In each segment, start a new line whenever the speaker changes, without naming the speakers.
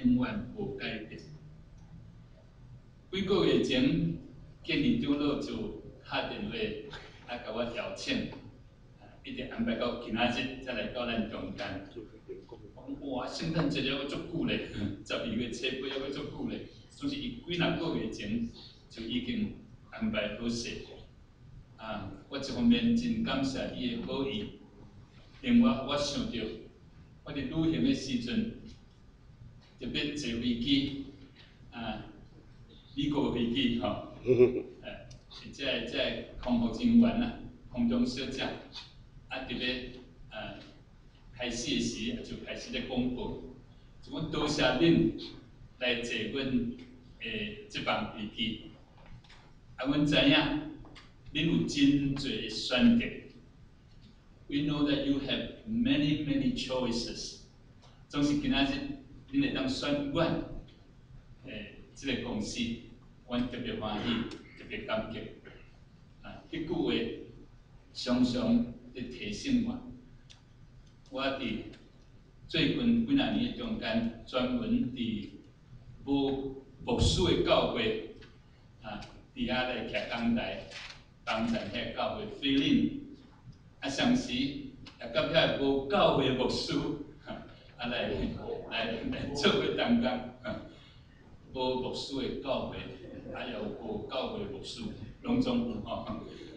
永远无改变。几个月前，建议长老就打电话甲我邀请，一直安排到今仔日才来到咱中间。哇，圣诞节还阁足久咧，12月初8还阁足久咧，总是伊几若个月前就已经安排好势。我一方面真感谢伊的好意，另外我想到我伫旅行的时阵，特别坐飞机，美国飞机吼，这空服人员啊，空中小姐，特别开始的时就开始咧广播，就讲多谢恁来坐阮这班飞机，阮知影。 恁有真侪选择 ，We know that you have many choices。总是今仔日恁会当选阮，这个公司，阮特别欢喜，特别感激。迄句话常常在提醒我，我伫最近几年的中间，专门伫无牧师的教会，伫遐来徛讲台。 帮助遐教会飞领，上时也甲遐无教会牧师，来做伙同工，无牧师的教会，也有无教会牧师，拢总有吼。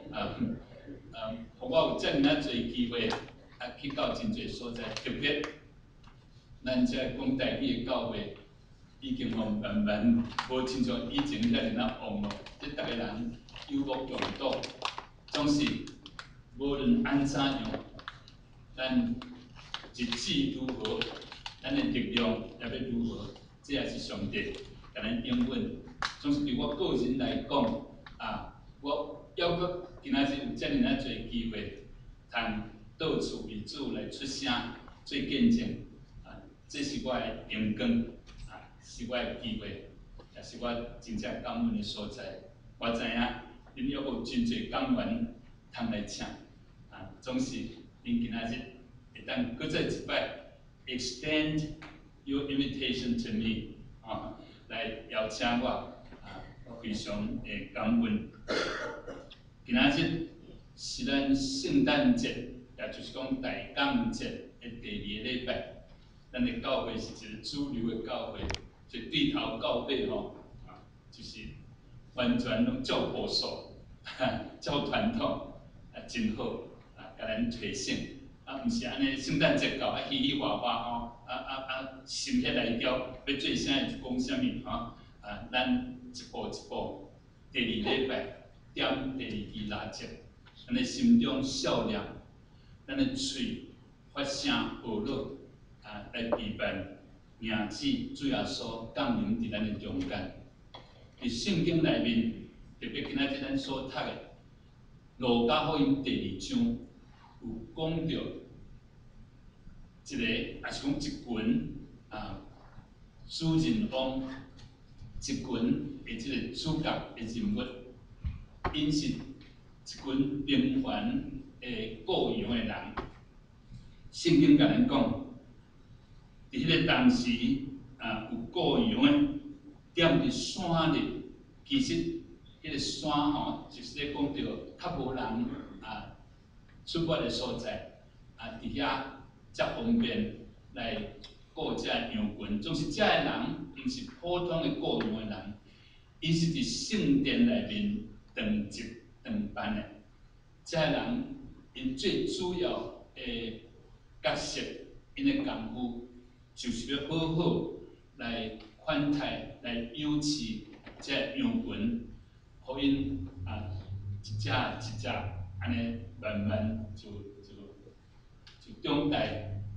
互我有遮尔啊侪机会，去到真侪所在，特别咱遮讲台语的教会，已经慢慢无亲像以前遐尔啊旺咯，即逐个人。 有目共睹，总是无论安怎样，咱日子如何，咱的力量也要如何，这也是上帝甲咱应允。总是对我个人来讲，我还阁今仔日有遮尔啊侪机会，通到处为主来出声做见证，这是我的荣光，是我的机会，也是我真正感恩的所在。我知影。 恁还有真侪讲员通来请，总是恁今仔日会当搁再一摆 extend your invitation to me， 来邀请我，我非常的感恩。今仔日是咱圣诞节，也就是讲大感恩节的第2个礼拜，咱的教会是一个主流的教会，就对头到尾吼，就是完全拢照步数。 照传统真好，甲咱提醒，毋是安尼圣诞节到喜喜欢欢吼，心血来潮要做啥就讲啥物吼，咱一步一步，第2礼拜点第2支蜡烛，咱的心中笑脸，咱的嘴发声报乐，来陪伴名字主耶稣降临伫咱的中间，伫圣经内面。 特别今仔日咱所读的《路加福音》第2章，有讲到一个，也是讲一群主人翁，一群的这个主角的人物，因是一群平凡的雇羊的人。圣经甲咱讲，伫迄个当时，有雇羊的踮伫山里，其实。 迄个山吼，就是咧讲到较无人出没的所在，伫遐则方便来顾遮羊群。总是遮个人，毋是普通的雇羊的人，伊是伫圣殿内面当值当班的。遮个人，因最主要的角色，因的功夫，就是要好好来款待、来养饲遮羊群。 互因一只一只安尼慢慢就长大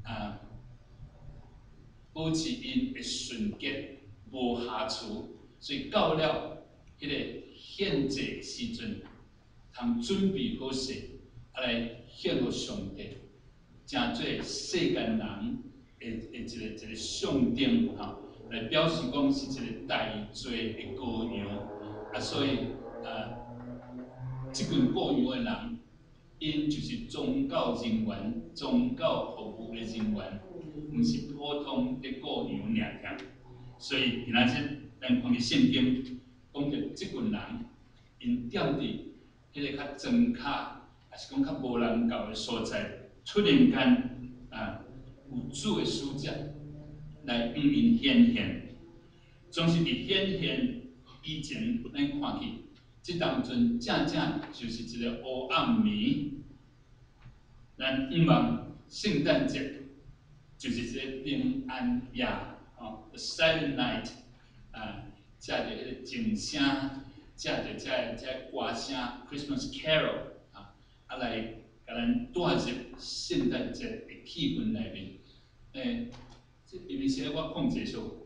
保持因的纯洁无瑕疵，所以到了迄个献祭时阵，通准备好势，来献互上帝，成做世间人的一个象征来表示讲是一个大罪的羔羊所以。 即群雇羊的人，因就是宗教人员、宗教服务的人员，毋是普通的雇羊尔。 所以今仔日咱看嘅圣经讲到即群人，因踮伫迄个较庄卡，还是讲较无人到嘅所在，突然间有主嘅使者来向因显现。总是伫显现以前，咱看去，即当阵正正就是一个黑暗暝。咱希望圣诞节就是一个平安夜，The Silent Night， 借着迄个静声，借着这歌声 ，Christmas Carol 来甲咱带入圣诞节的气氛内面。因为说我控制数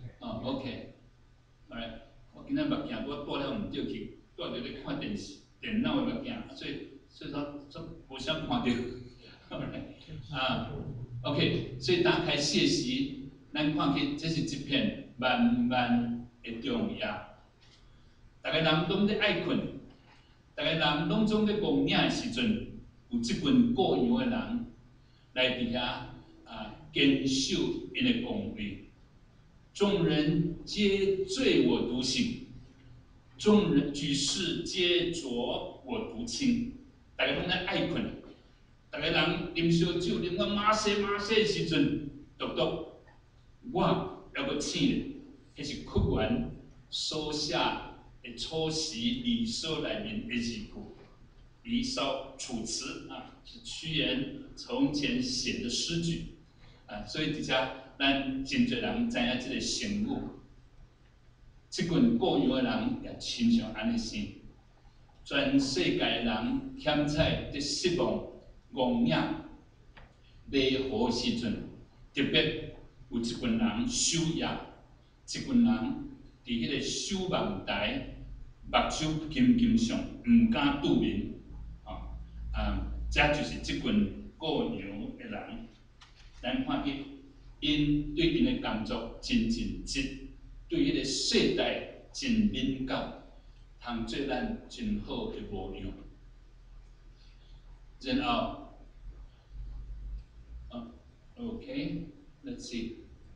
，OK， 我今仔目镜我带了唔对去，带着咧看电脑的目镜，所以无啥看到。OK， 所以打开信息，咱看去这是一片漫漫的中夜。大家人拢咧爱困，大家人拢总咧讲领的时阵，有即群各样的人来伫遐坚守因的岗位。众人皆醉我独醒，众人举世皆浊我独清。大家拢咧爱困。大家人啉烧酒，啉到马西的时阵，独我还阁醒咧，迄是屈原所写的《楚辞》《离骚》内面的字句，《离骚》《楚辞》是屈原从前写的诗句所以伫遮咱真侪人知影即个成语，即群各样的人也亲像安尼生，全世界的人欠彩伫失望。戆影迷糊时阵，特别有一群人守夜，一群人伫迄个守望台，目睭金金上，唔敢拄面，这就是即群各样的人。咱看去，因对因的工作真认真，对迄个世代真敏感，通做咱真好的模样。然后。Okay, let's see。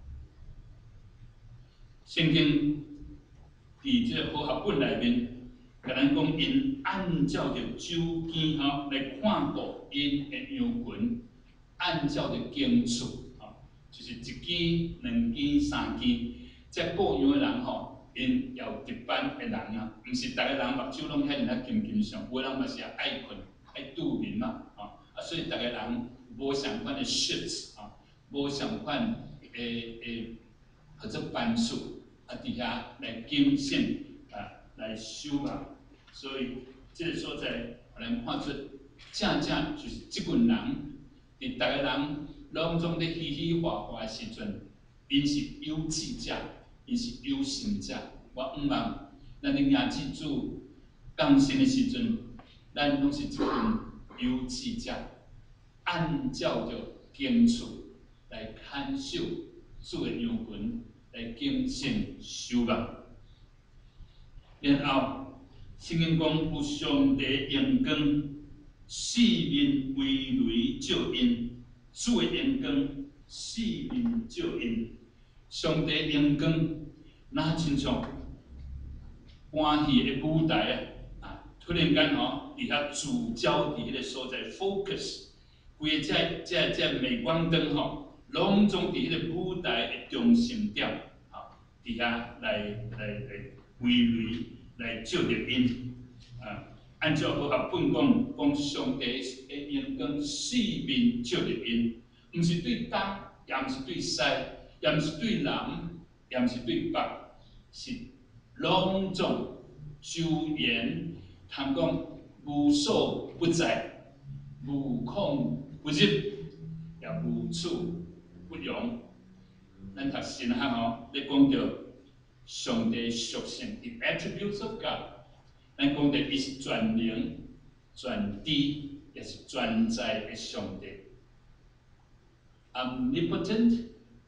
圣经伫即个好学本内面，甲咱讲因按照着周经来看顾因的羊群，按照着经处就是一间、两间、三间，这各样的人因也有值班的人毋是逐个人目睭拢遐尔金金上，有人嘛是爱困、爱拄眠嘛，所以逐个人无相款的 shifts。无相款或者班数伫遐来警醒来守望，所以这个所在互咱看出，正正就是即群人，伫逐个人拢总咧嘻嘻哈哈的时阵，因是有志者，因是有心者。我希望咱咧迎祭主降生的时阵，咱拢是一群有志者，按照着经处。来看守主的羊群，来警醒守望。然后，圣经讲有上帝阳光，四面围雷照因，主的阳光，四面照因。上帝阳光，那亲像欢喜的舞台突然间伫遐聚焦伫迄个所在 focus， 规个这镁光灯拢总伫迄个舞台的中心点，伫遐来围雷来照着因，按照好学本讲上帝的阳光四面照着因，毋是对东，也毋是对西，也毋是对南，也毋是对北，是拢总周延，通讲无所不在，无孔不入，也无处不容。咱读神学咧讲到上帝属性 ，the attributes of God。咱讲到伊是全能、全知，也是全在的上帝。omnipotent,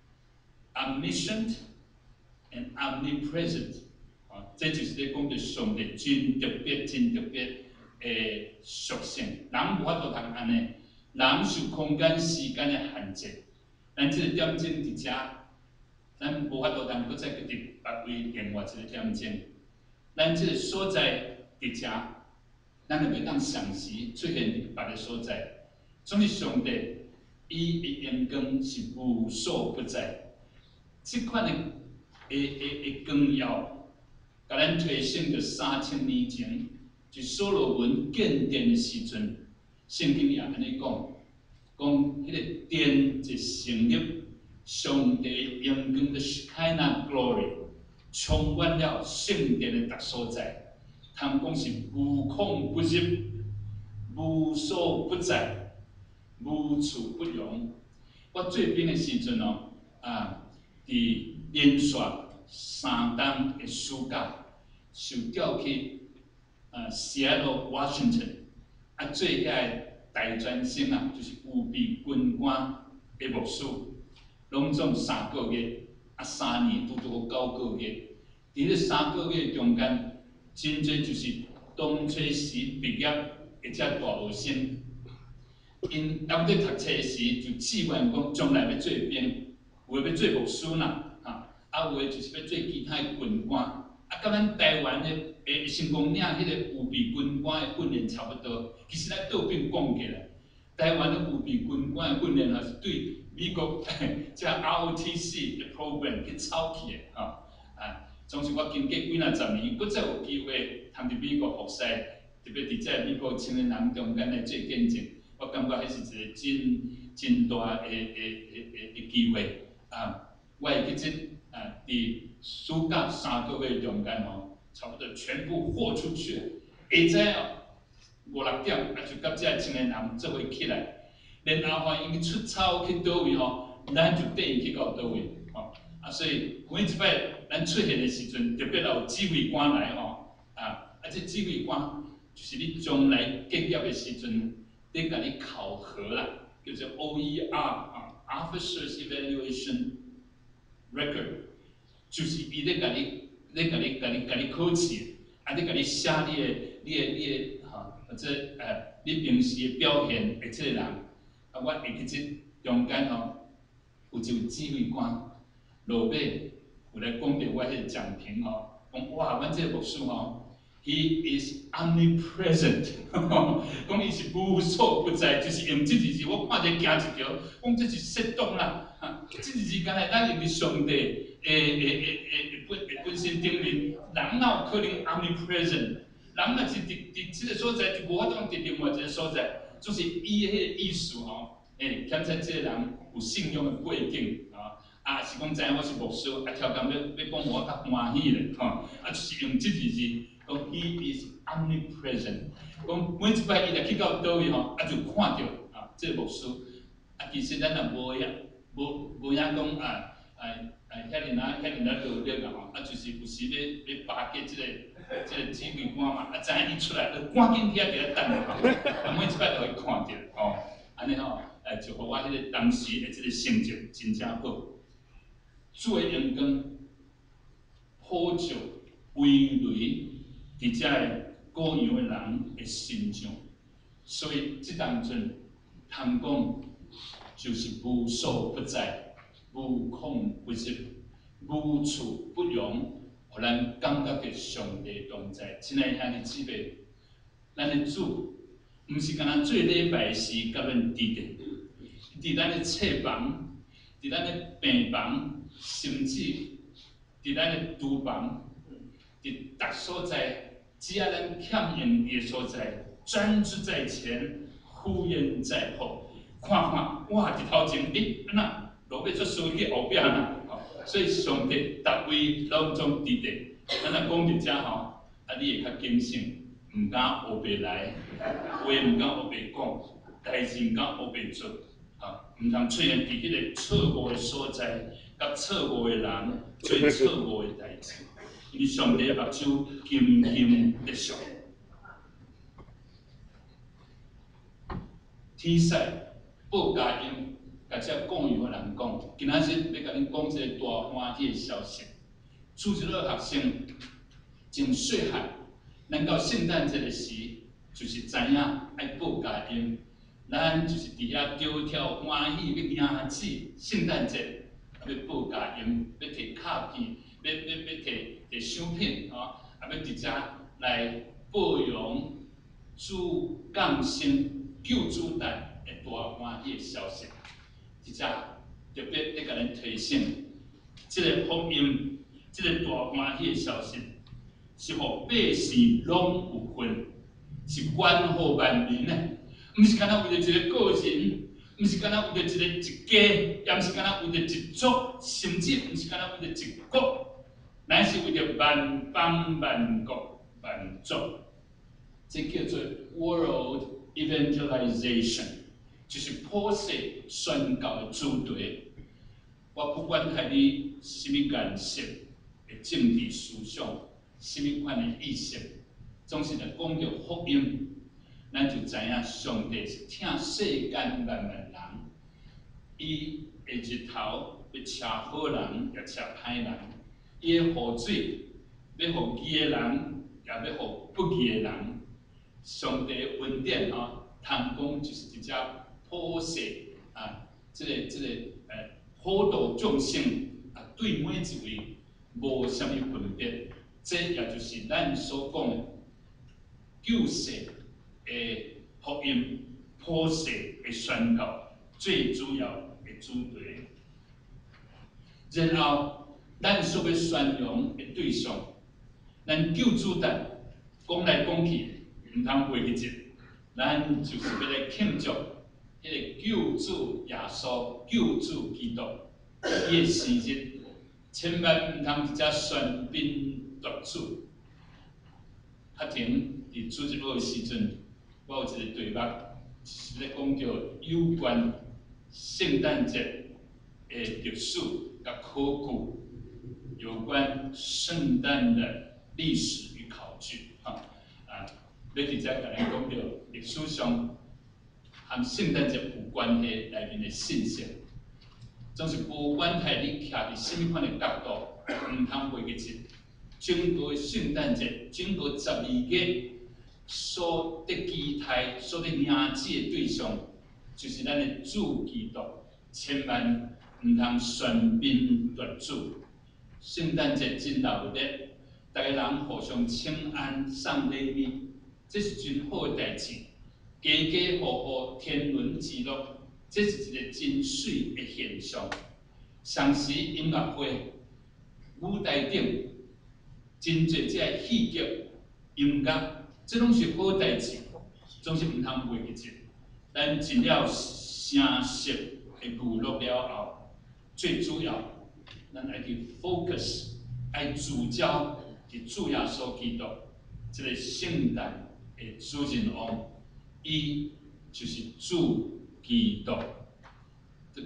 omniscient, and omnipresent。这就是咧讲到上帝真特别、真特别的属性。人无法度通安尼，人受空间、时间的限制。咱这个点钟伫遮， 咱无法度通搁再去伫别位另外一个点钟，咱即个所在伫遮，咱就袂当常时出现伫别个所在。总是上帝，伊的阳光是无所不在。即款的光耀，甲咱提醒着3000年前，就所罗门建殿的时阵，圣经也安尼讲，讲迄个殿一成立。上帝阳光的 Shekinah glory 充满了圣殿的各所在，通讲是无孔不入、无所不在、无处不容。我最边的时阵哦，伫连续3天的暑假，受调去Seattle Washington， 做遐大专生就是预备军官的牧师。拢总3个月，3年拄拄9个月。伫咧3个月中间，真侪就是当初时毕业或者大学生，因还伫读册时就志愿讲将来要做兵，有诶要做牧师啦，有诶就是要做其他诶军官。甲咱台湾诶成功岭迄个预备军官诶训练差不多。其实咱倒边讲起来，台湾诶预备军官诶训练也是对。美国即 ROTC 的 program 去抄起的，总是我经过几若10年，搁再有机会通伫美国服侍，特别伫即美国青年人中间来做见证，我感觉迄是一个真大的机会。我会去伫暑假3个月中间差不多全部豁出去。下早5、6点，就甲即青年人做伙起来。然后因出操去倒位咱就缀伊去到倒位所以每一摆咱出现的时阵，特别有指挥官来这指挥官就是你将来结业的时阵，咧甲你考核啦，叫做 OER，Officers Evaluation Record， 就是伊咧甲你考试，咧甲你写你的或者你平时的表现的这个人。我会去即中间有一位指挥官，落尾有来讲到我迄个讲评讲哇，阮这个牧师he is omnipresent， 讲伊是无所不在，就是用这字我看者行一条，讲这是适当啦，这字敢若咱用伫上帝本身顶面，人哪有可能 omnipresent？ 人若是伫即个所在，就无法度伫另外一个所在。就是伊迄个意思检测即个人有信仰的背景是讲知影我是牧师，超工要讲我较欢喜咧就是用即字讲 he is omnipresent， 讲每一摆伊来去到倒位就看到即个牧师其实咱也无影讲遐尼努力就是有时要巴结即个指挥官嘛，知影伊出来，就赶紧遐伫咧等每一摆都会看到安尼就互我迄个当时的即个成就真正好。主的阳光普照围雷伫遮个各样的人的心上，所以即当阵通讲就是无所不在、无孔不入、无处不容。互咱感觉着上帝同在，亲爱兄弟姊妹，咱的主毋是干那做礼拜时甲咱伫咧，伫咱的册房，伫咱的病房，甚至伫咱的厨房，伫逐所在，只要咱欠用的所在，专注在前，敷衍在后，看哇，伫头前，安那落尾做输去后壁呐。所以上帝逐位拢总伫咧，咱若讲到遮你会较谨慎，毋敢黑白来，话毋敢黑白讲，代志毋敢黑白做，毋通出现伫迄个错误的所在，甲错误的人做错误的代志，因为上帝目睭金金的上。天使报佳音。甲遮讲语的人讲，今仔日要甲恁讲一个大欢喜的消息。主一个学生真细汉，咱到圣诞节的时，就是知影爱报佳音，咱就是伫遐高跳欢喜要迎子圣诞节， 要报家用，要摕卡片，要摕相片吼，要直接来报扬主降生救主诞的大欢喜的消息，直接特别咧甲咱提醒，这个福音，这个大欢喜的消息，是互百姓拢有份，是关乎万民的，毋是干那为着一个个人，毋是干那为着一家，也毋是干那为着一族，甚至毋是干那为着一国，乃是为着万邦万国万族。这叫做 world evangelization， 就是普世宣教的主题。我不管係你什麼顏色的政治思想，什麼款的意識，總是來講到福音，咱就知影上帝是疼世間萬萬人，伊的日頭要車好人，也車歹人；伊的雨水要予義的人，也要予不義的人。上帝的恩典吼，通講就是直接普世啊，普度眾生啊，對每一位無啥物分別。這也就是咱所講的救世的福音、普世的宣告最主要的主題。然後，咱所要宣揚的對象，咱救主誕講來講去。唔通忘記一，咱就是要來慶祝迄個救主耶穌、救主基督伊的生日，千萬唔通直接喧賓奪主。較停伫主日學的時陣，我有一個題目，是咧講到有關聖誕節的歷史甲考古，有關聖誕的歷史與考據，要直接甲咱講到歷史上和聖誕節有關係內面的信息，總是無管係你徛佇什麼款的角度，唔通忘記一，整個聖誕節，整個12月所得期待、所得迎接的對象，就是咱的主基督，千萬唔通喧賓奪主。聖誕節真熱烈，大家人互相請安、送禮物。這是真好的代志，家家戶戶天倫之樂，這是一個真水的現象。上時音樂會舞台頂真濟這個戲劇、音樂，這攏是好代志，總是唔通忘記一。咱盡了聲色的娛樂了後，最主要，咱愛去 focus， 愛聚焦伫主耶穌基督，這個聖誕。主人王，伊就是主基督 ，the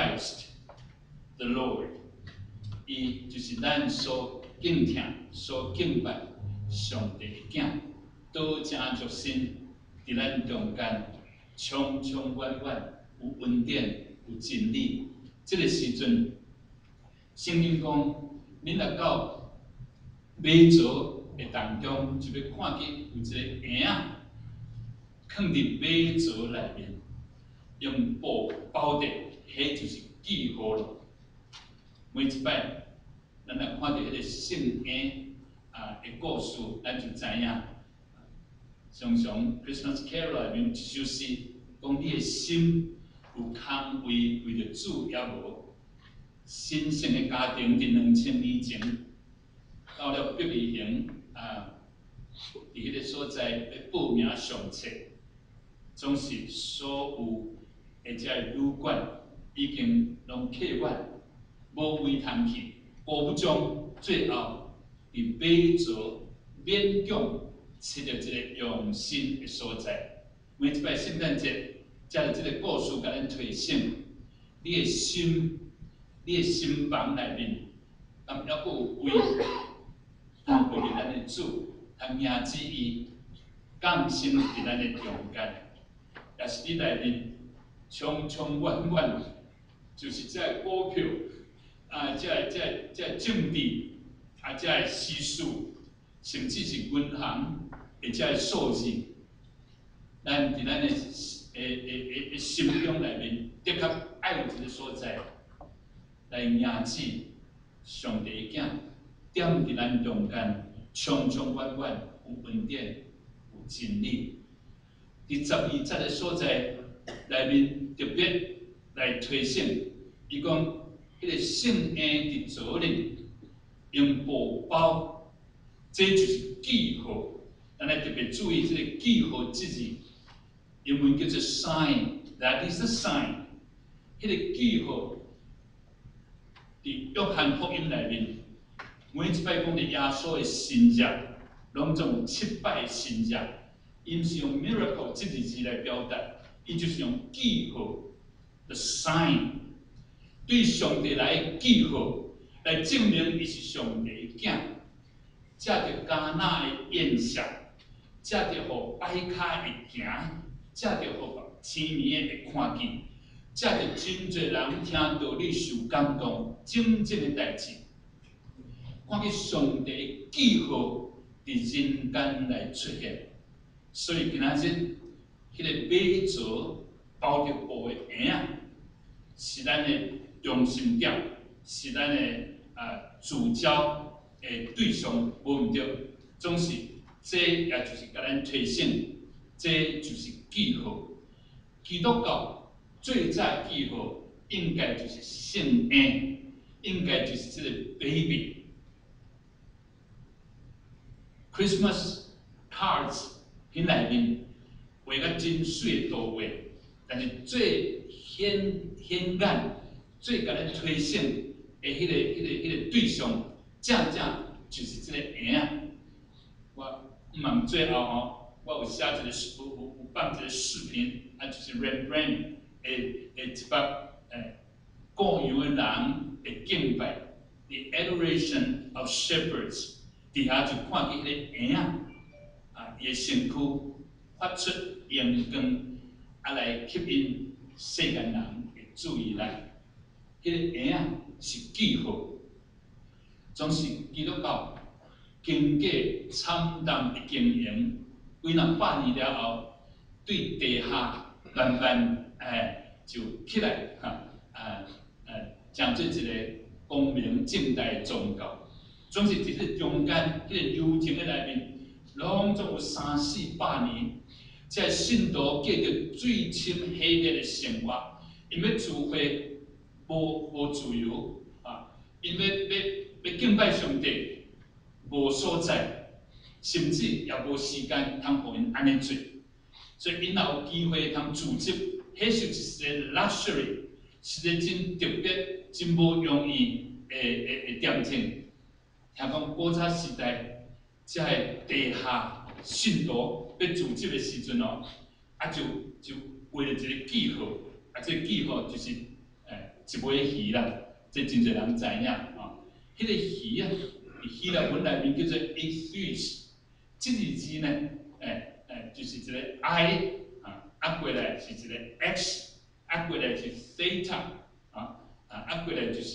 Christ，the Lord， 伊就是咱所敬聽、所敬拜上帝的囝，道成肉身伫咱中間，充充滿滿有恩典、有真理。這個時陣，聖經講，恁若到馬槽的當中，就要看見有一個嬰仔，放佇馬槽內面，用布包着，迄就是記號咯。每一擺，咱若看到迄個聖嬰的故事，咱就知影。常常 Christmas Carol 內面一首詩，講你的心有空位為着主也無。神聖的家庭佇2000年前，到了伯利恆伫迄個所在要報名上冊，總是所有的這旅館已經攏客滿，無位通去。果不中，最後伫馬槽勉強找到一個用心的所在。每一擺聖誕節，才有這個故事甲咱提醒，你的心房內面，還猶閣有位，通為咱的主。通迎接伊降生伫咱的中間，也是你內面充充滿滿，就是這股票這政治這時事，甚至是銀行的這數字，咱伫咱的心中內面，的確愛有一個所在， 来迎接上帝的囝，踮伫咱中间，长长远远有恩典，有真理。伫12节的所在内面特别来提醒，伊讲迄个圣婴伫左里用布包，这就是记号。咱来特别注意这个记号这字，英文叫做 sign。That is the sign。迄个记号伫约翰福音内面，每一摆讲伫耶稣的神迹，拢总有7摆神迹。伊毋是用 miracle 这个字来表达，伊就是用记号 the sign， 对上帝来的记号，来证明伊是上帝的囝。借着迦纳的宴席，借着互摆骹会行，借着互青面的会看见，借着真侪人听道理受感动，真正的代志，看见上帝的记号伫人间来出现。所以今仔日，迄个马槽包着布的婴仔，是咱的中心点，是咱的聚焦的对象，无毋对。总是这也就是甲咱提醒，这就是记号。基督教最早记号应该就是圣婴，应该就是这个 baby。Christmas cards。迄内面画甲真水的图画，但是最显眼、最甲咱推醒的迄个对象，正正就是这个婴仔。我最后吼，我有写一个有放一个视频，就是 Rembrandt 的一幅过洋的人的敬拜 ，The Adoration of Shepherds， 底下就看见迄个婴仔。伊的身躯发出阳光，来吸引世间人的注意力。迄个婴仔是记号，总是基督教经过惨淡的经营，几若百年了后，对地下慢慢就起来将做一个光明正大的宗教。总是伫这中间迄个流程的内面。拢总有3、400年，这信徒过着最深黑暗的生活，因要聚会无自由因要敬拜上帝无所在，甚至也无时间通互因安尼做，所以因若有机会通组织，迄就是一个 luxury， 是一个真特别、真无容易的点听。听讲古早时代。这地下信徒要组织的时阵就为了一个记号，这个记号就是一尾鱼啦，这真侪人知影迄个鱼希腊文内面叫做 ichthys， 这个字呢，就是一个 I 过来是一个 x， 过来是 theta 过来就是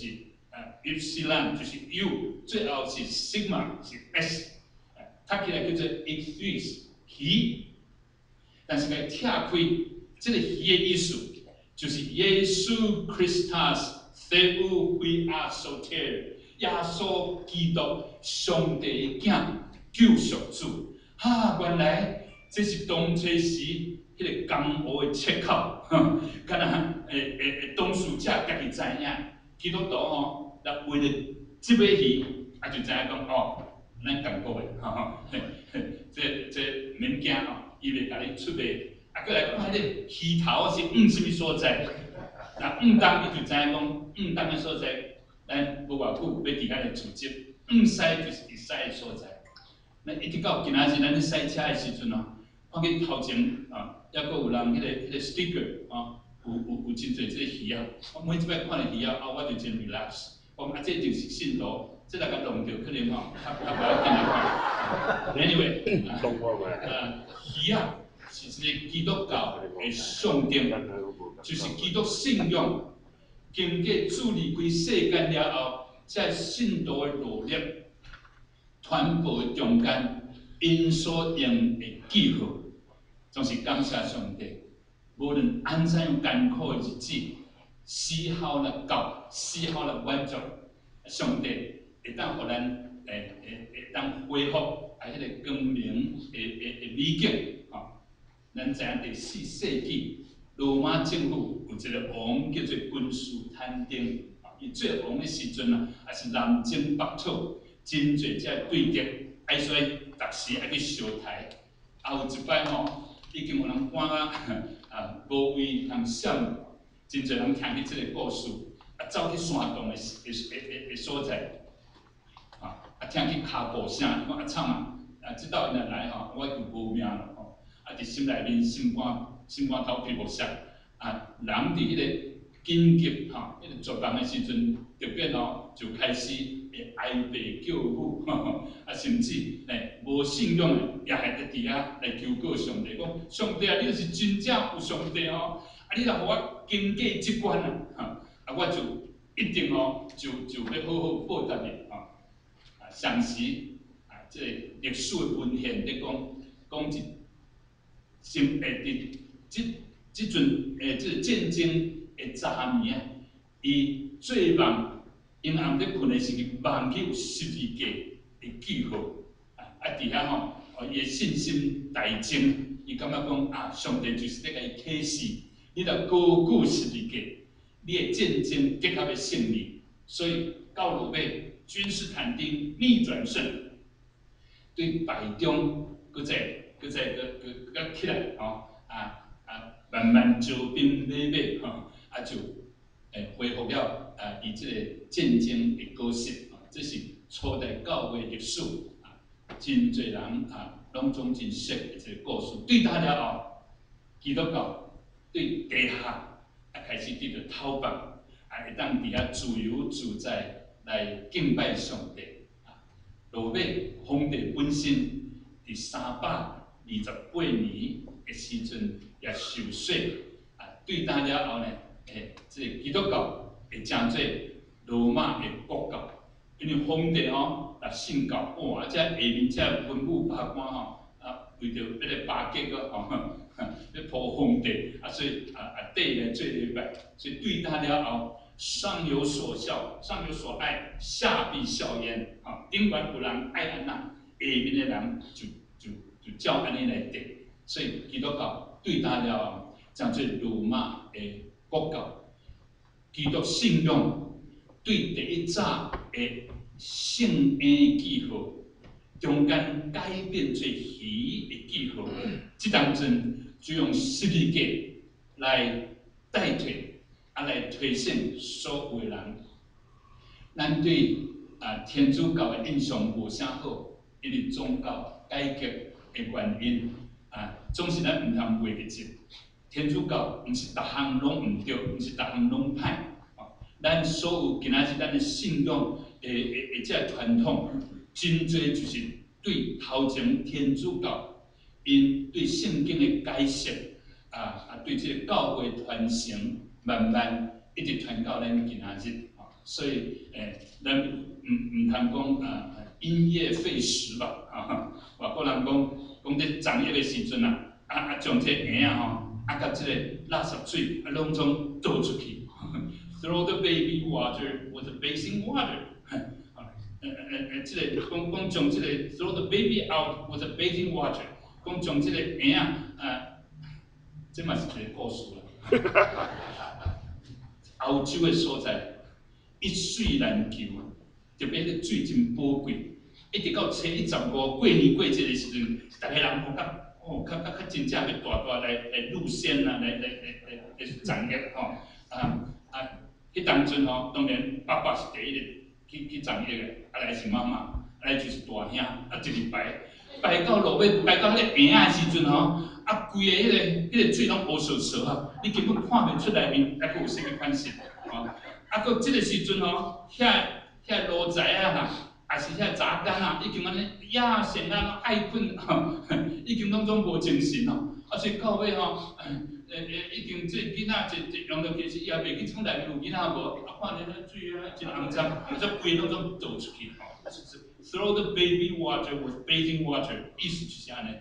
epsilon， 就是 u， 最后是 sigma 是 s。读起来叫做 ichthys 鱼，但是该拆开这个鱼的意思，就是耶稣 Christus Theou Hui Soter， 耶稣基督上帝的囝救赎主。原来这是当初时迄个江湖的切口，敢若当事者家己知影，基督徒那为了这尾鱼，就知影讲咱感觉的，这免惊伊袂甲你出卖。过来看迄个鱼头是什么所在？那东伊就知影讲东的所在，咱无偌久要伫遐个组织。西就是伫西的所在。那一直到今仔日，咱咧赛车的时阵看见头前还佫有人迄个 sticker 有真侪这个鱼我每一摆看到鱼我就真 relax。我讲这就是信徒。这大家弄着可能较不要紧来看。Anyway， 鱼是一个基督教的象征，就是基督信仰经过处理规世间了后，在信徒的努力传播的中间，因所用的记号，总是感谢上帝。无论安怎样艰苦的日子， 丝毫来教，丝毫来满足上帝，会当互咱会当恢复迄个光明的美景吼。咱知影第4世纪罗马政府有一个王叫做君士坦丁，伊做王的时阵啊，也是南征北讨，真侪只对敌，爱所以逐时爱去烧台。啊，有一摆吼，已经有人赶无位通闪，真侪人听起即个故事，走去山洞的所在，听去脚步声，讲惨即道因若来吼，我就无命了吼。伫心内面心肝头皮无塞，人伫迄个紧急迄个绝望的时阵，特别就开始会哀爸叫母，甚至无信仰的也会伫遐来求告上帝，讲上帝啊，你就是真正有上帝哦，你若互我经过即关我就一定就要好好报答你上时即个历史的文献咧讲即阵即个战争的昨暝伊做梦，因暗咧困的时阵，梦去有12架的记号，伫遐伊的信心大增，伊感觉讲上帝就是咧甲伊启示，你若高举12架，你的战争的确会胜利。所以到落尾，君士坦丁逆转胜，对败中搁再起来慢慢招兵买马就恢复了伊即个战争的果实这是初代教会历史真侪人拢总真熟的一个故事。对他了后，基督教对地下开始得到讨棒，会当伫遐自由自在来敬拜上帝。落尾皇帝本身伫328年的时阵也受洗，对他了后呢，即个基督教会成做罗马的国教，因为皇帝来信教，哇！这下面这文武百官为着要来巴结要讨皇帝，所以对来做礼拜，所以对他了后，上有所效，上有所爱，下必效焉。顶悬有人爱安那，下面的人就照安尼来对。所以基督教对他了后，成做罗马的国教。基督信仰对第一早的圣婴记号，中间改变做鱼的记号，即当阵就用12架来代替，来提醒所有人。咱对天主教的印象无啥好，因为宗教改革的原因总是咱唔通袂记住。天主教毋是逐项拢毋对，毋是逐项拢歹。咱所有今仔日咱的信仰的这传统，真侪就是对头前天主教因对圣经的解释对这个教会传承，慢慢一直传到咱今仔日所以咱唔通讲因噎废食吧外国人讲伫长夜的时阵将这婴甲这个垃圾水拢总倒出去，throw the baby water with the bathing water 这个讲将这个 throw the baby out with the bathing water， 讲将这个婴这嘛是一个故事啦。欧洲的所在，一水难求，特别个水真宝贵。一直到初15过年过节的时阵，逐个人较真正要大来入仙来产业迄当阵当然爸爸是第一个去产业的，来是妈妈，来就是大兄，一日排到落尾，排到迄个婴的时阵规个迄个水拢乌烧烧你根本看袂出内面还佫有啥物款式佫即个时阵遐路材也是遐杂干已经安尼亚线爱困已经拢总无精神所以到尾已经这囡仔一用到其实也袂去创内面有囡仔无，看着迄水真肮脏，所以规个拢总倒出去throw the baby water with bathing water， 意思就是安尼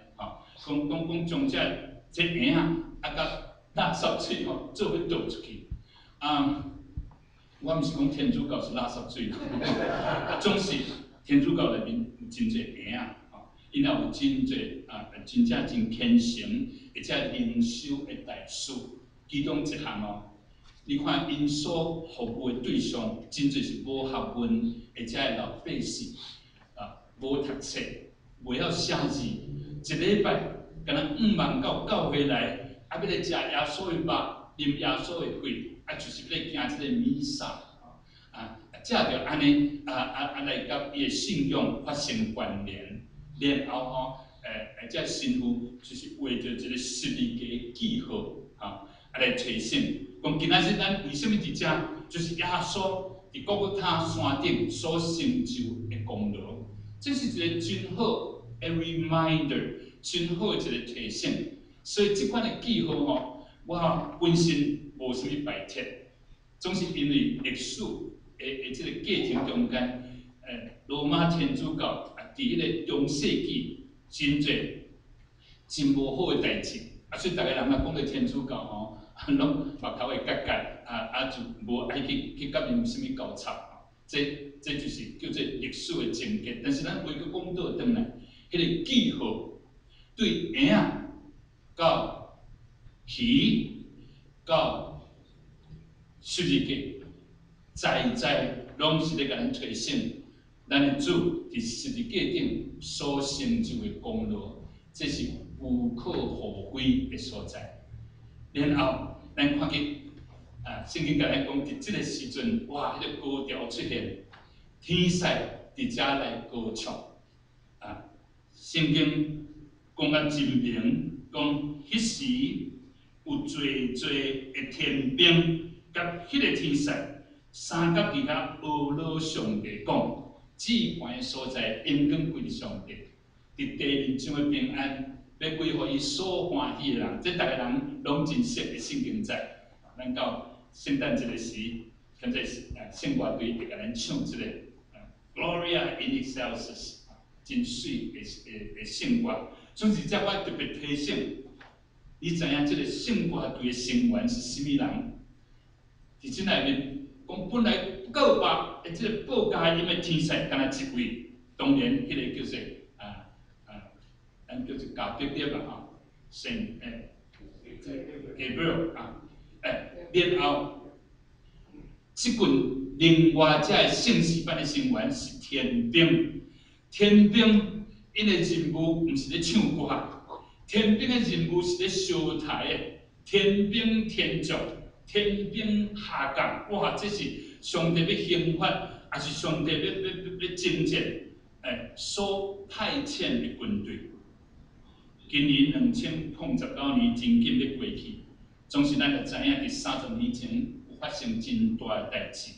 讲将这婴甲垃圾水做伙倒出去。 我毋是讲天主教是垃圾水啦，总是天主教内面有真侪名啊，因也有真侪真正真虔诚，而且灵修的大师，其中一项你看因所服务的对象，真侪是无学问，而且老百姓无读册，袂晓写字，一礼拜敢若5万到教会来，要来食耶稣的肉，啉耶稣的血，就是要来行这个弥撒，借着安尼来甲伊的信仰发生关联，然后这神父就是为着这个12个记号来提醒，讲今仔日咱为什么伫遮，就是耶稣伫各个他山顶所成就的功劳，这是一个真好的 reminder， 真好的一个提醒。所以这款的记号我本身无啥物排斥，总是因为历史的这个过程中间，罗马天主教伫迄个中世纪真侪真无好的代志，所以大家人讲到天主教拢目头会夹夹，就无爱去甲因有啥物交叉，这就是叫做历史的情结。但是咱回去讲倒转来，迄个记号对婴仔到鱼到12个，在拢是咧甲咱提醒，咱的主伫12个顶所成就的功劳，这是无可厚非的所在。然后，咱看见圣经甲咱讲，伫即个时阵，哇，迄个高潮出现，天使伫遮来歌唱。圣经讲甲真明，讲迄时有侪的天兵甲迄个天使，三甲伫遐阿罗上帝讲，至关的所在应当归上帝，伫第二章的平安。要归互伊所欢喜的人，这逐个人拢真熟的圣经在。咱到圣诞节的时，现在圣乐队会甲咱唱这个Gloria in Excelsis， 真水的圣乐。总之，这我特别提醒，你知影这个圣乐队的成员是甚物人？伫这内面讲，本来告白的这个报佳音的天使，敢若一位，当然迄个叫做。咱叫做加百列吧，圣Gabriel然后即群另外这圣诗班的成员是天兵，天兵因的任务毋是咧唱歌，天兵的任务是咧烧台的，天兵天将，天兵下降，哇，这是上帝要兴发，也是上帝要征战，所派遣的军队。今年2019年真紧要过去，总是咱就知影，伫30年前有发生真大的代志。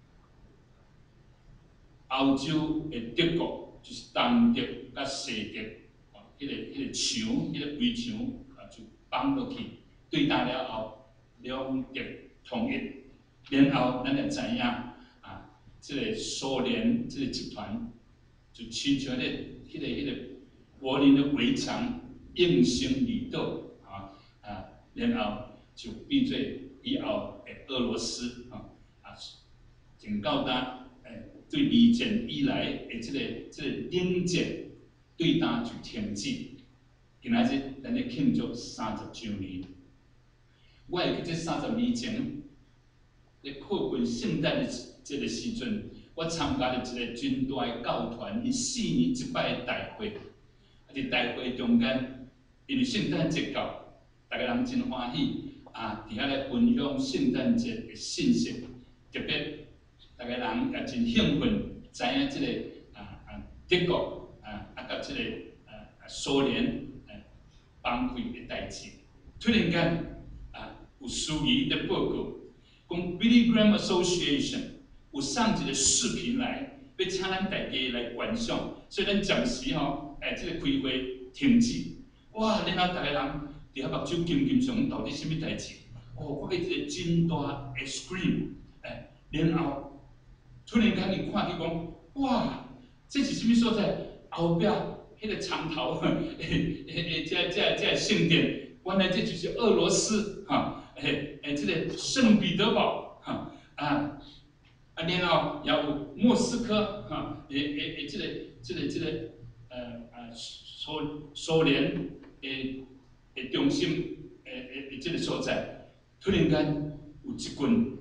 欧洲的德国就是东德甲西德，迄个墙，迄个围墙就崩落去，对打了后，两德统一，然后咱就知影这个苏联这个集团就亲像迄个柏林的围墙。应声而倒然后就变做以后的俄罗斯从到达对二战以来的这个冷战对打就停止。今仔日咱咧庆祝30周年，我会记这30年前咧靠近圣诞的这个时阵，我参加了一个真大的教团，伊4年一摆的大会，伫大会中间。因为圣诞节到，大家人真欢喜伫遐来分享圣诞节的信息，特别大家人也真兴奋，知影这个德国甲这个苏联崩溃的代志。突然间有司仪的报告，讲 Billy Graham Association 有送一个视频来，要请咱大家来观赏，所以咱暂时这个开会停止。哇！然后大家人伫遐目睭金金上，到底什么代志？我看一个真大的 screen， 然后突然间伊看去讲，哇，这是什么所在？后壁迄个长头这圣殿，原来这就是俄罗斯这个圣彼得堡啊，然后也有莫斯科哈，这个苏联中心这个所在，突然间有一群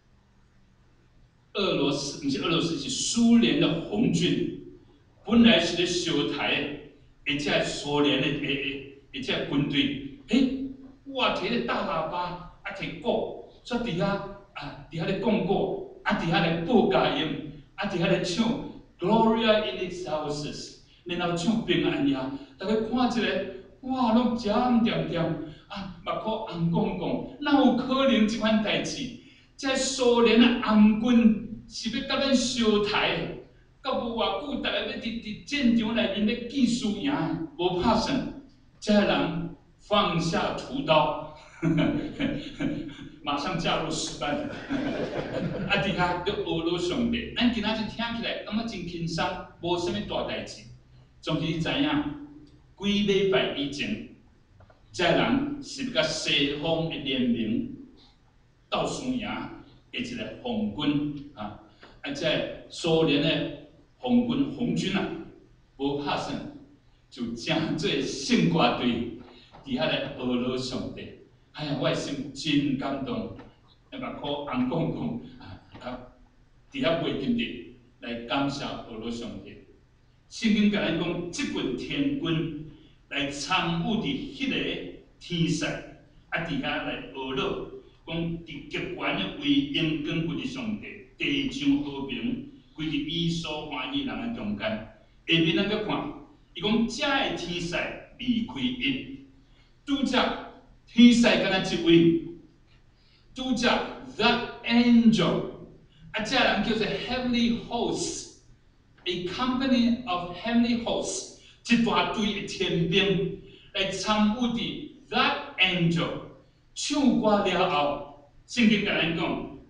俄罗斯，不是俄罗斯，是苏联的红军，本来是咧烧台，而且苏联的军队，哇，摕个大喇叭，摕鼓，煞伫遐咧讲鼓，伫遐咧报佳音，伫遐咧唱 Gloria in Excelsis， 然后唱平安夜，大家看一个，哇，拢真点点，目眶红光光，哪有可能即款代志？这苏联的红军是要甲咱烧台，到无偌久，大家要伫战场内面要见输赢，无拍算，这人放下屠刀，马上加入诗班，伫遐要学罗上帝。咱今仔日听起来感觉真轻松，无啥物大代志。总之你知影，几礼拜以前，这人是甲西方的联盟斗输赢的一个红军这苏联的红军无拍算就正做圣歌队，伫遐来学罗上帝。哎呀，我的心真感动，目眶红光光伫遐袂禁地来感谢学罗上帝。圣经甲咱讲，即群天军来参与伫迄个天赛，伫遐来学罗，讲伫极悬的为荣光归伫上帝，地上和平归伫伊所欢喜人的中间。下面咱搁看，伊讲遮的天赛离开因，拄则天赛敢若一位，拄则 that angel， 遮人叫做 heavenly hosts。A company of heavenly hosts， 一大堆的天兵来参与伫 that angel 唱歌了后，圣经甲咱讲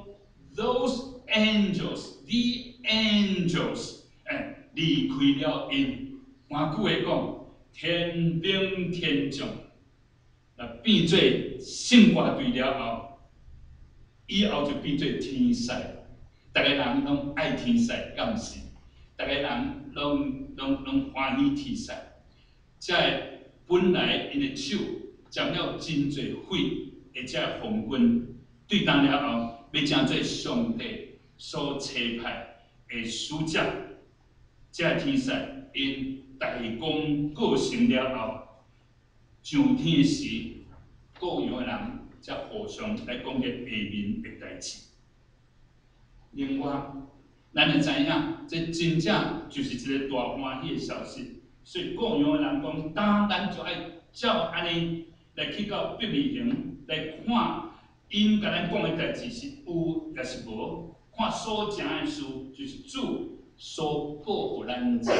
，those angels，the angels， 离开了因。换句话讲，天兵天将，变做圣歌队了后，以后就变做天使。大家人拢爱天使，敢毋是？大家人拢欢喜天使，这本来因的手沾了真侪血，而且红军对当了后，要成做上帝所差派的使者。这天使因大功告成了后，上天时，各样的人才互相来讲个下面的代志。另外，咱会知影，这真正就是一个大欢喜的消息。所以各样的人讲，当咱就爱照安尼来去到伯利恒来看，因甲咱讲的代志是有也是无，看所讲的事就是主所报互咱知。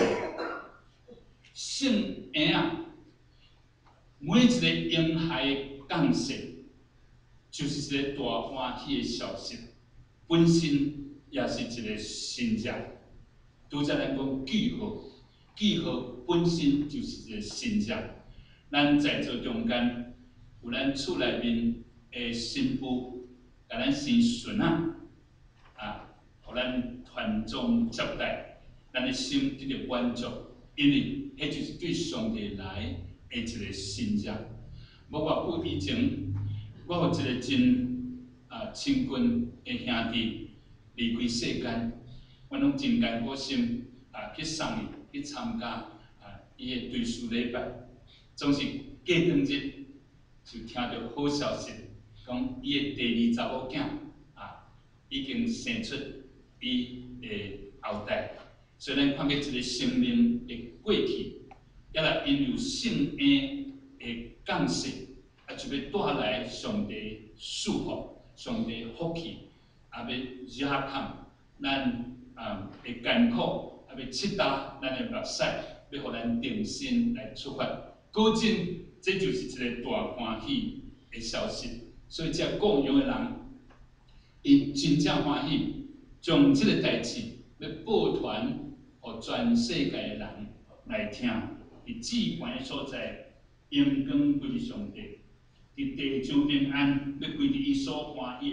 圣婴每一个婴孩的降世，就是一个大欢喜的消息，本身也是一个新者。拄则咱讲记号，记号本身就是一个新者。咱在座中间有咱厝内面的新妇，甲咱生孙互咱传宗接代，咱的心得到满足，因为迄就是对上帝来的一个新者。无偌久以前，我有一个真亲近的兄弟离开世间，我拢真艰苦心去送伊去参加伊的追思礼拜。总是过两日就听到好消息，讲伊的第二查某囝已经生出伊的后代。所以咱看见一个生命的过去，也来因有圣婴的降世，就要带来上帝祝福、上帝福气，要压抗咱的艰苦，要切打咱的目屎，要互咱重新来出发。果真，这就是一个大欢喜的消息。所以，这各样的人，因真正欢喜，将这个代志要报传予全世界的人来听。伫至悬的所在，荣光归于上帝；伫地上平安，要归伫伊所欢喜的人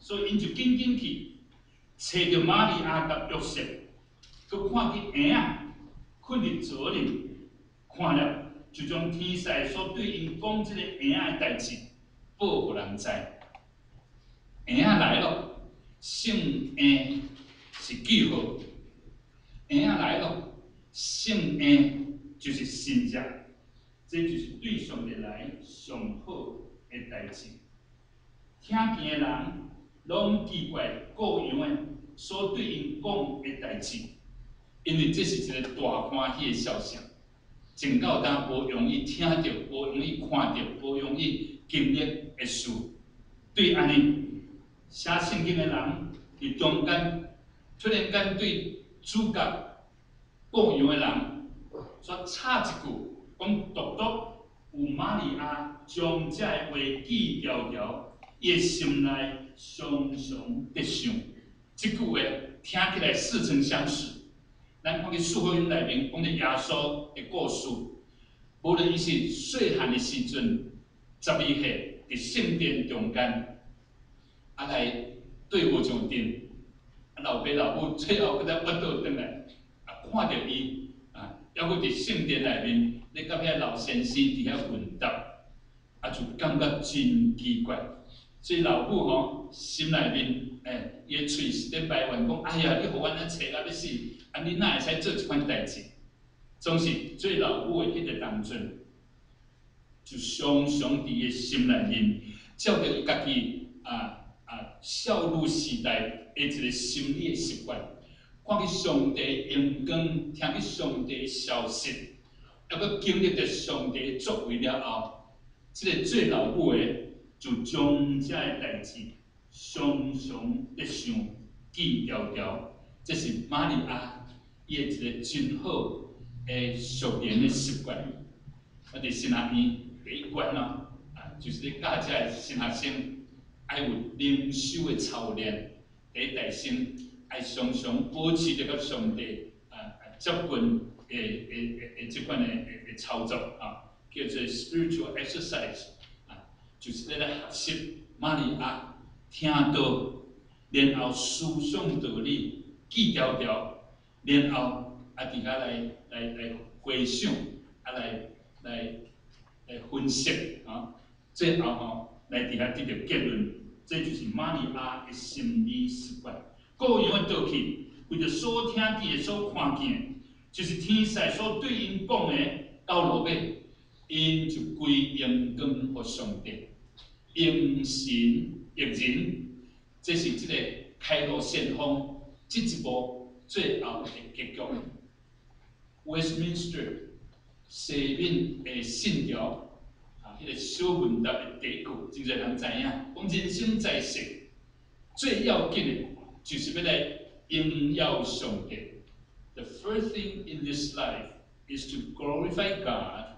所以因就紧紧去找到玛利亚甲约瑟，佮看见婴仔困入槽里，看了就将天使所对因讲即个婴仔的代志报互人知。婴仔来了，圣婴是记号。婴仔来了，圣婴就是新者，这就是对上帝来上好的代志。听见的人拢奇怪各样的所对因讲的代志，因为这是一个大欢喜的消息。真到当无容易听到、无容易看到、无容易经历的事，对安尼写圣经的人伫中间突然间对主角各样的人所插一句，讲独独有玛利亚将这话记条条，伊的心内常常在想。这句话听起来似曾相识。咱看去四福音内面讲的耶稣的故事，无论伊是细汉的时阵，12岁伫圣殿中间，来对无上殿，老爸老母最后搁再挖倒转来，看到伊还佫伫圣殿内面，咧甲遐老先生伫遐问答，就感觉真奇怪。所以老母心内面，伊的喙是咧埋怨讲：哎呀，你互阮咱找到要死，你哪会使做即款代志？总是做老母的迄个当阵，就常常伫伊心内面，照着伊家己少女时代的一个心理的习惯，看去上帝阳光，听去上帝的消息，还佫经历着上帝的作为了后，即个做老母的就将这个代志常常在想记条条。这是玛利亚伊的一个真好的属灵的习惯。伫神学院第一关就是咧教这新学生爱有灵修的操练。第一代生爱常常保持着甲上帝接近的这款的操作叫做 spiritual exercise 就是咧学习玛利亚听道，然后思想道理，记条条，然后伫遐来回想，来分析最后来伫遐得到结论。这就是玛利亚的心理习惯。各样的倒去，为着所听见的、所看见的，就是天使所对因讲的，到落尾，因就归荣光给上帝，应神益人。这是这个开路先锋这一步最后的结局。Westminster 西敏的信条。迄个小问答的第一句，真侪人知影，讲人生在世最要紧的，就是要来荣耀上帝。The first thing in this life is to glorify God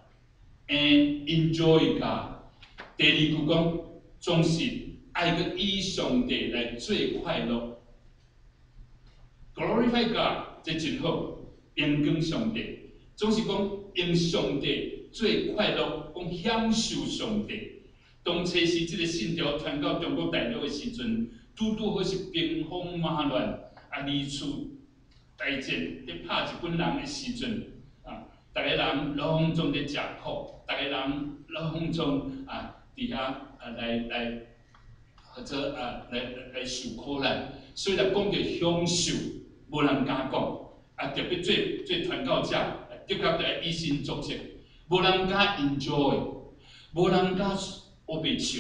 and enjoy God。第二句讲，总是爱个以上帝来最快乐。Glorify God 这真好，荣光上帝，总是讲用上帝。最快乐，讲享受上帝。当初时这个信条传到中国大陆的时阵，拄好是兵荒马乱，二次大战咧拍日本人的时阵，大家人拢总咧食苦，大家人拢总伫遐来或者来受苦难。虽然讲着享受，无人敢讲，特别做传教者，的确着以身作则。无人敢 enjoy， 无人敢黑白笑，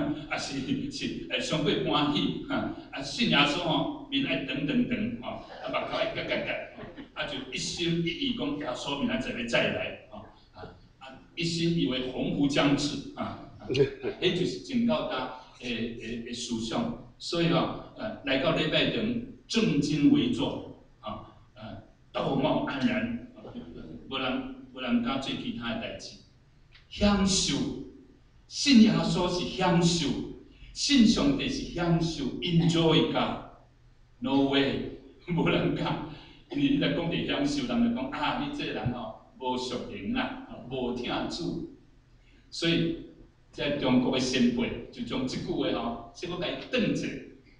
上过欢喜，信耶稣面爱长，目口爱夹，就一心一意讲耶稣明仔载要再来，一心以为鸿鹄将至，迄就是真够大的思想。所以来到礼拜堂正襟危坐，道貌岸然，无人敢做其他的代志，享受信耶稣是享受，信上帝是享受 ，enjoy God。No way， 无人敢。因为你来讲着享受，人就讲你这个人无属灵啦，无听主。所以在中国的先辈就将这句话说我来转者，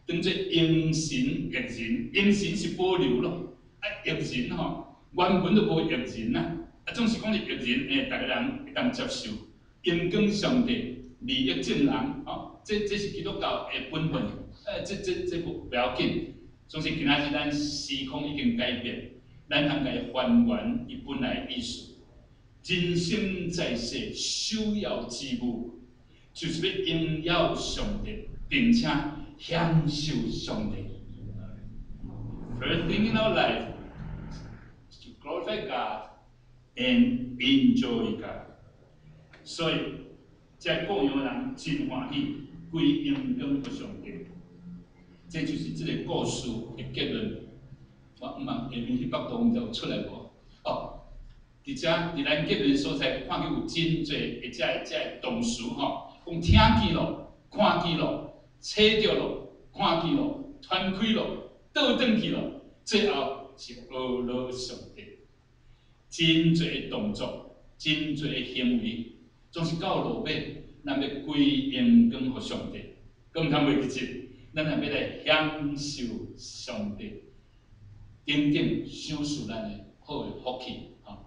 当做阴神逆人，阴神是保留咯，逆人吼，原本就无逆人呐，总是讲你逆人，大家人会当接受，阴光上帝，利益正人，这是基督教的本分，这不要紧，总是今仔日咱时空已经改变，咱通来还原伊本来的意思。人生在世，首要之务就是要荣耀上帝，并且享受上帝。First thing in our life is to glorify God and enjoy God。所以，这供养人真欢喜，归荣光给上帝。这就是这个故事的结论。我唔问下面迄幅图就出来无？而且伫咱结论所在，看见有真侪这动词吼，讲听见咯、看见咯、找着咯、看见咯、传开咯、倒转去咯，最后是阿罗上帝。真侪动作、真侪行为，总是到落尾，咱要归荣光给上帝，咁唔通袂记住，咱也要来享受上帝，顶顶享受咱的好的福气。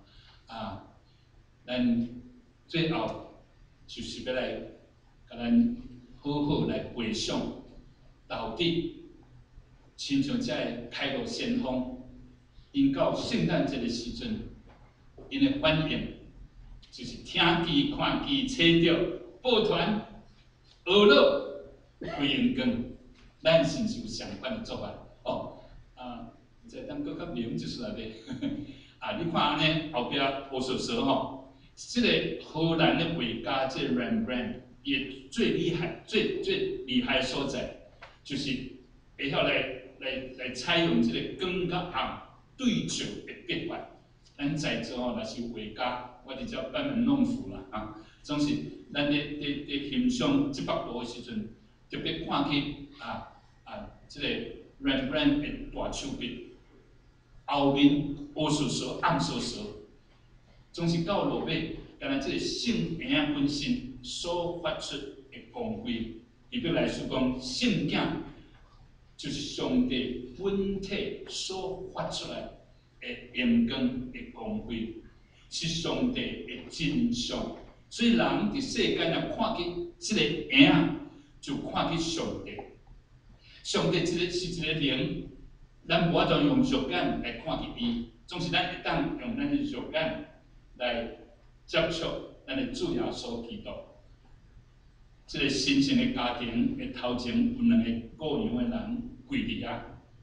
咱最后就是要来，甲咱好好来回想，到底亲像这开路先锋，因到圣诞节的时阵，因的反应就是听见、看见、找着、抱团、学乐、归荣光，咱是毋是有相关的做法？在当搁较明就是来咧。你看安尼后壁乌索索吼，这个荷兰的画家，这 Rembrandt 也最厉害、最厉害的所在，就是会晓来采用这个光甲暗对照的笔法。咱在座吼，若是画家，我就叫班门弄斧啦总是咱咧欣赏这幅图的时阵，特别看去这个 Rembrandt 的大手笔。后面乌索索、暗索索，总是到落尾，敢若这个圣婴仔本身所发出的光辉，伊要来说讲，圣囝就是上帝本体所发出来的阳光的光辉，是上帝的真相。所以人伫世间若看见这个婴仔，就看见上帝。上帝是一个灵。咱无法度用肉眼来看见伊，总是咱会当用咱的肉眼来接触咱的主耶稣基督。这个神圣的家庭的头前有两个顾养的人跪伫遐，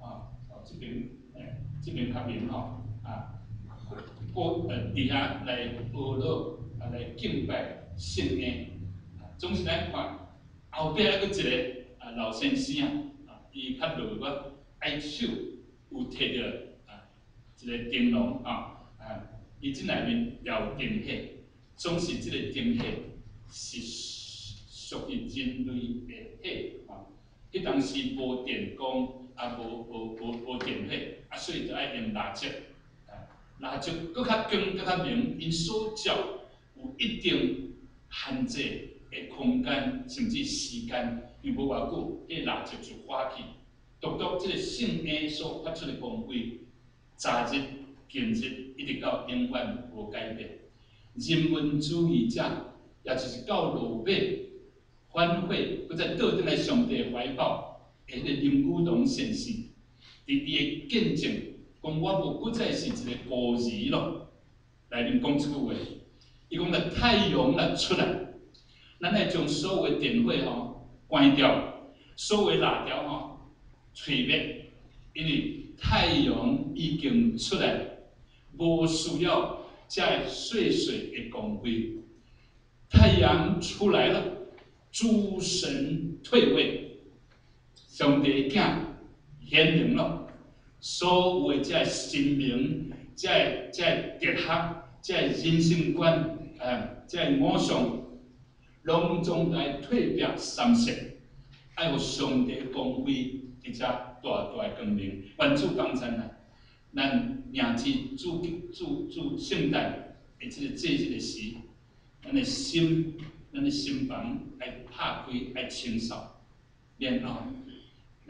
这边较明吼，伫遐来学乐来敬拜圣婴。总是咱看后壁还佫一个老先生伊较落寞。手有摕着一个灯笼伊这内面也有灯火，总是这个灯火是属于人类的火迄当时无电光无电火所以就爱用蜡烛蜡烛搁较光搁较明，因所照有一定限制的空间甚至时间，因无偌久，迄蜡烛就花去。独独这个圣婴所发出的光辉，昨日、今日一直到永远无改变。人文主义者，也就是到落尾反悔，搁再倒转来上帝的怀抱，迄个林语堂先生，伫伊的见证，讲我无搁再是一个孤儿咯。内面讲一句话，伊讲若太阳若出来，咱爱将所有的电火关掉，所有的蜡条吹灭，因为太阳已经出来，无需要这碎碎的光辉。太阳出来了，诸神退位，上帝囝显明了，所有的这神明、这哲学、这人生观、这偶像，拢总来退避三舍，爱有上帝的光辉。而且大的光明，万主帮衬啦。咱迎接主圣诞的这个节日的时，咱的心房爱拍开，爱清扫，然后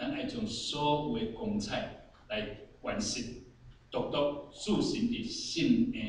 咱爱将所有的光彩来完成，独独塑成伫圣的